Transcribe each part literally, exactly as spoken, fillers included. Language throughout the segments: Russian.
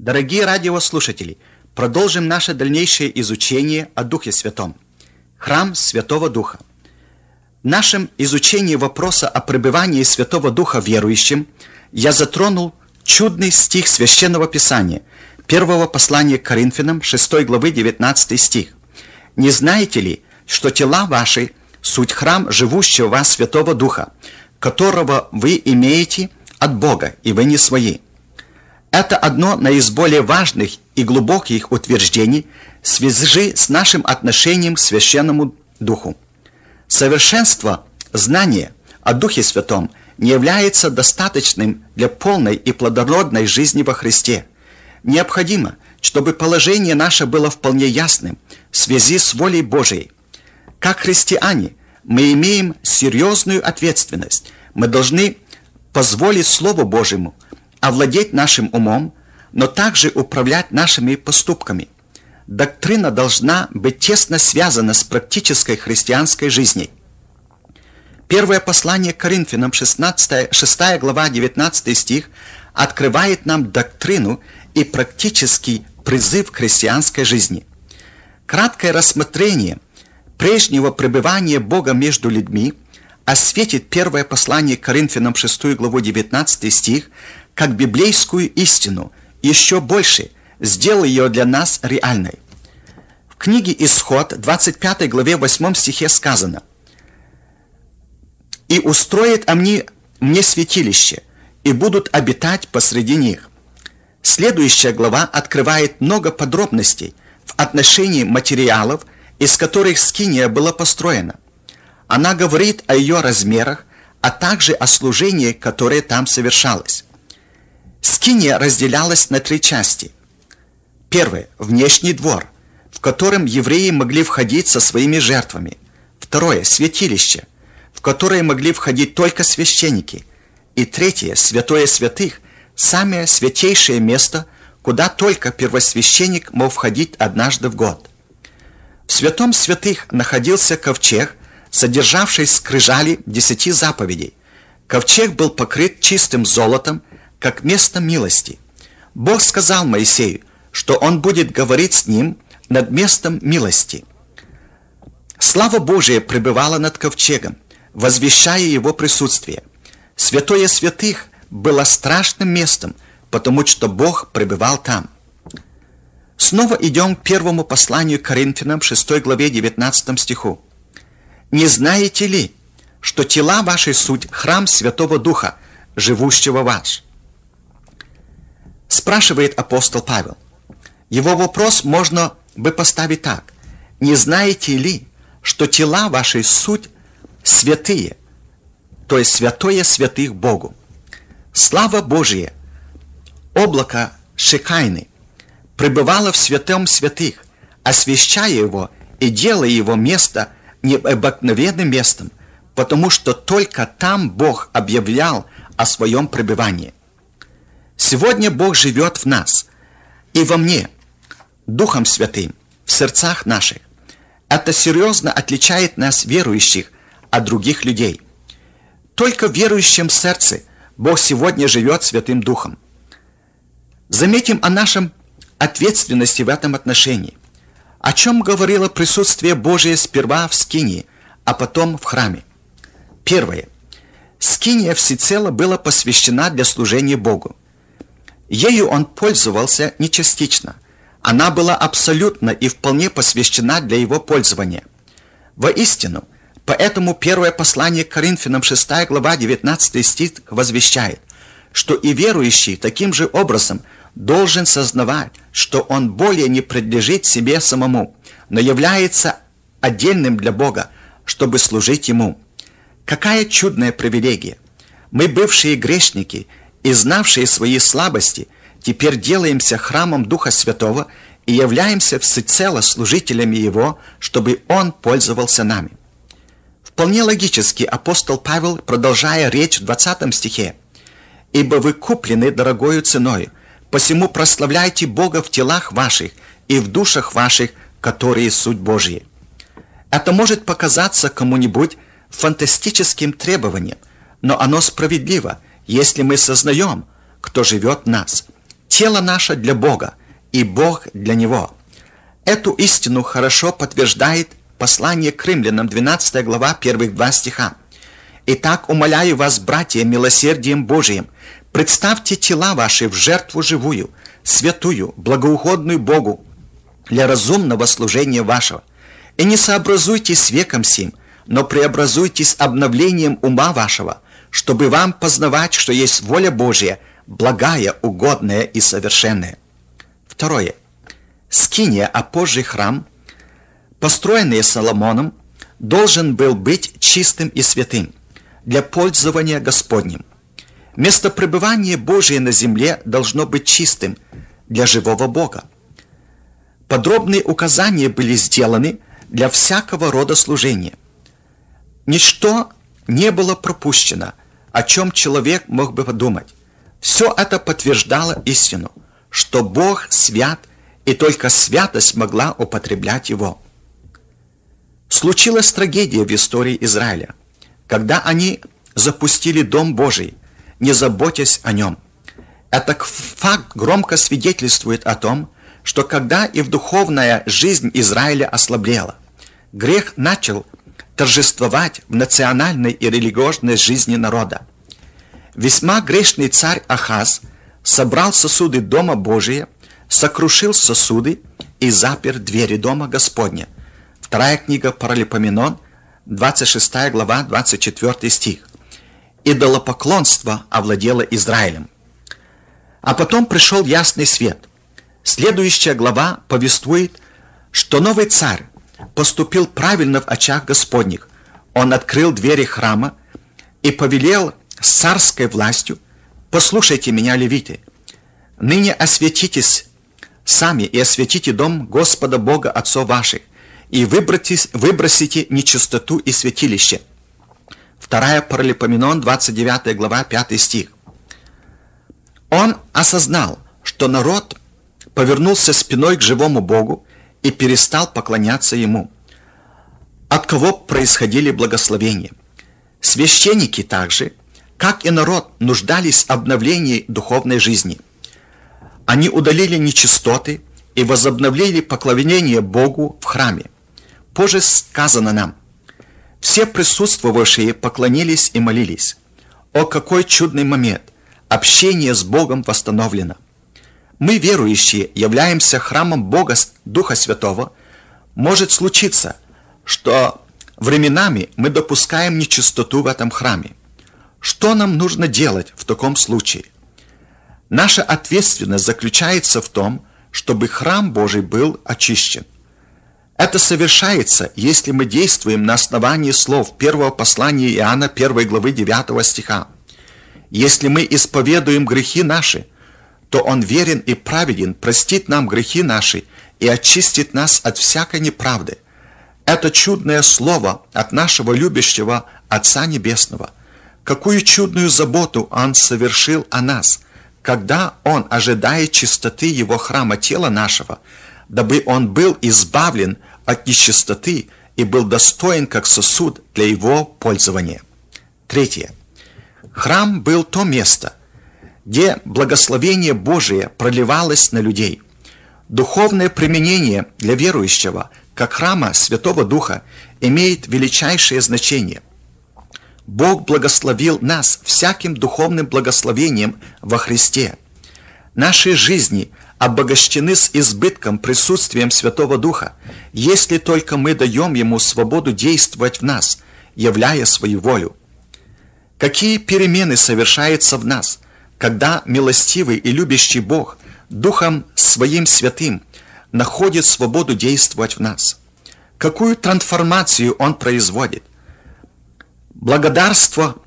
Дорогие радиослушатели, продолжим наше дальнейшее изучение о Духе Святом. Храм Святого Духа. В нашем изучении вопроса о пребывании Святого Духа верующим я затронул чудный стих Священного Писания, первого послания к Коринфянам, шестой главы, девятнадцатый стих. «Не знаете ли, что тела ваши – суть храм живущего в вас Святого Духа, которого вы имеете от Бога, и вы не свои». Это одно из более важных и глубоких утверждений в связи с нашим отношением к Священному Духу. Совершенство знания о Духе Святом не является достаточным для полной и плодородной жизни во Христе. Необходимо, чтобы положение наше было вполне ясным в связи с волей Божией. Как христиане мы имеем серьезную ответственность. Мы должны позволить Слову Божьему овладеть нашим умом, но также управлять нашими поступками. Доктрина должна быть тесно связана с практической христианской жизнью. Первое послание к Коринфянам, шестнадцатая, шестая глава, девятнадцатый стих, открывает нам доктрину и практический призыв к христианской жизни. Краткое рассмотрение прежнего пребывания Бога между людьми осветит первое послание к Коринфянам, шестую главу, девятнадцатый стих, как библейскую истину, еще больше сделал ее для нас реальной. В книге Исход, двадцать пятой главе, восьмом стихе сказано: «И устроят они мне святилище, и будут обитать посреди них». Следующая глава открывает много подробностей в отношении материалов, из которых скиния была построена. Она говорит о ее размерах, а также о служении, которое там совершалось. Скиния разделялась на три части. Первое – внешний двор, в котором евреи могли входить со своими жертвами. Второе – святилище, в которое могли входить только священники. И третье – святое святых, самое святейшее место, куда только первосвященник мог входить однажды в год. В святом святых находился ковчег, содержавший скрижали десяти заповедей. Ковчег был покрыт чистым золотом, как место милости. Бог сказал Моисею, что он будет говорить с ним над местом милости. Слава Божия пребывала над ковчегом, возвещая его присутствие. Святое святых было страшным местом, потому что Бог пребывал там. Снова идем к первому посланию к Коринфянам, шестой главе, девятнадцатому стиху. «Не знаете ли, что тела ваши суть храм Святого Духа, живущего в вас?» Спрашивает апостол Павел. Его вопрос можно бы поставить так: «Не знаете ли, что тела ваши суть святые, то есть святое святых Богу?» Слава Божия, облако Шекайны, пребывало в святом святых, освящая его и делая его место необыкновенным местом, потому что только там Бог объявлял о своем пребывании. Сегодня Бог живет в нас и во мне, Духом Святым, в сердцах наших. Это серьезно отличает нас, верующих, от других людей. Только в верующем сердце Бог сегодня живет Святым Духом. Заметим о нашем ответственности в этом отношении. О чем говорило присутствие Божие сперва в скинии, а потом в храме? Первое. Скиния всецело была посвящена для служения Богу. Ею он пользовался не частично. Она была абсолютно и вполне посвящена для его пользования. Воистину, поэтому первое послание к Коринфянам, шестая глава, девятнадцатый стих возвещает, что и верующий таким же образом должен сознавать, что он более не принадлежит себе самому, но является отдельным для Бога, чтобы служить Ему. Какая чудная привилегия! Мы, бывшие грешники и знавшие свои слабости, теперь делаемся храмом Духа Святого и являемся всецело служителями Его, чтобы Он пользовался нами. Вполне логически апостол Павел, продолжая речь в двадцатом стихе: «Ибо вы куплены дорогою ценою, посему прославляйте Бога в телах ваших и в душах ваших, которые суть Божьи». Это может показаться кому-нибудь фантастическим требованием, но оно справедливо, если мы сознаем, кто живет в нас. тело наше для Бога, и Бог для него. Эту истину хорошо подтверждает послание к римлянам, двенадцатая глава, первых два стиха. «Итак, умоляю вас, братья, милосердием Божиим, представьте тела ваши в жертву живую, святую, благоугодную Богу, для разумного служения вашего. И не сообразуйтесь с веком сим, но преобразуйтесь обновлением ума вашего, чтобы вам познавать, что есть воля Божья, благая, угодная и совершенная». Второе. Скиния, а позже храм, построенный Соломоном, должен был быть чистым и святым для пользования Господним. Место пребывания Божие на земле должно быть чистым для живого Бога. Подробные указания были сделаны для всякого рода служения. Ничто не было пропущено, о чем человек мог бы подумать. Все это подтверждало истину, что Бог свят, и только святость могла употреблять его. Случилась трагедия в истории Израиля, когда они запустили Дом Божий, не заботясь о нем. Этот факт громко свидетельствует о том, что когда и в духовная жизнь Израиля ослаблела, грех начал торжествовать в национальной и религиозной жизни народа. Весьма грешный царь Ахаз собрал сосуды Дома Божия, сокрушил сосуды и запер двери Дома Господня. Вторая книга Паралипоменон, двадцать шестая глава, двадцать четвёртый стих. Идолопоклонство овладело Израилем. А потом пришел ясный свет. Следующая глава повествует, что новый царь поступил правильно в очах Господних. Он открыл двери храма и повелел с царской властью: «Послушайте меня, левиты, ныне осветитесь сами и осветите дом Господа Бога отцов ваших, и выбросите нечистоту из святилища». Вторая Паралипоменон, двадцать девятая глава, пятый стих. Он осознал, что народ повернулся спиной к живому Богу и перестал поклоняться Ему, от кого происходили благословения. Священники также, как и народ, нуждались в обновлении духовной жизни. Они удалили нечистоты и возобновили поклонение Богу в храме. Позже сказано нам: «Все присутствовавшие поклонились и молились». О, какой чудный момент! Общение с Богом восстановлено. Мы, верующие, являемся храмом Бога Духа Святого. Может случиться, что временами мы допускаем нечистоту в этом храме. Что нам нужно делать в таком случае? Наша ответственность заключается в том, чтобы храм Божий был очищен. Это совершается, если мы действуем на основании слов первого послания Иоанна, первой главы, девятого стиха. «Если мы исповедуем грехи наши, то Он верен и праведен, простит нам грехи наши и очистит нас от всякой неправды». Это чудное слово от нашего любящего Отца Небесного. Какую чудную заботу Он совершил о нас, когда Он ожидает чистоты Его храма тела нашего, дабы Он был избавлен от нечистоты и был достоин как сосуд для Его пользования. Третье. Храм был то место, где благословение Божие проливалось на людей. Духовное применение для верующего, как храма Святого Духа, имеет величайшее значение. Бог благословил нас всяким духовным благословением во Христе. Наши жизни обогащены с избытком присутствием Святого Духа, если только мы даем Ему свободу действовать в нас, являя свою волю. Какие перемены совершаются в нас, когда милостивый и любящий Бог Духом Своим Святым находит свободу действовать в нас? Какую трансформацию Он производит? Благодарство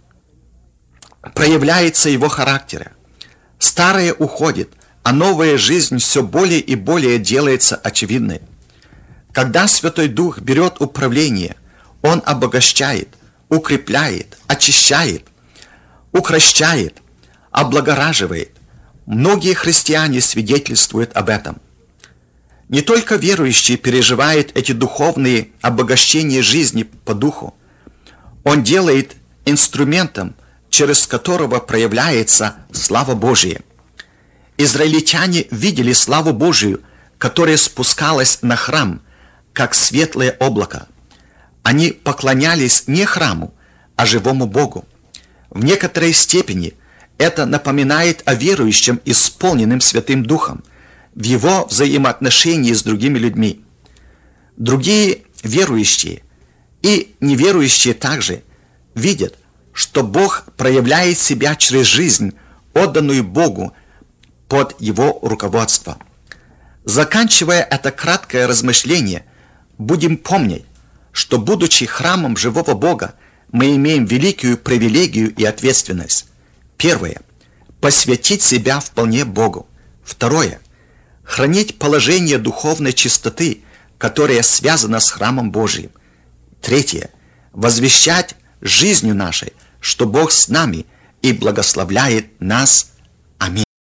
проявляется Его характера. Старое уходит, а новая жизнь все более и более делается очевидной. Когда Святой Дух берет управление, Он обогащает, укрепляет, очищает, укрощает, облагораживает. Многие христиане свидетельствуют об этом. Не только верующие переживают эти духовные обогащения жизни по духу. Он делает инструментом, через которого проявляется слава Божия. Израильтяне видели славу Божию, которая спускалась на храм, как светлое облако. Они поклонялись не храму, а живому Богу. В некоторой степени это напоминает о верующем, исполненном Святым Духом, в его взаимоотношении с другими людьми. Другие верующие и неверующие также видят, что Бог проявляет себя через жизнь, отданную Богу под Его руководство. Заканчивая это краткое размышление, будем помнить, что, будучи храмом живого Бога, мы имеем великую привилегию и ответственность. Первое. Посвятить себя вполне Богу. Второе. Хранить положение духовной чистоты, которая связана с храмом Божиим. Третье. Возвещать жизнью нашей, что Бог с нами и благословляет нас. Аминь.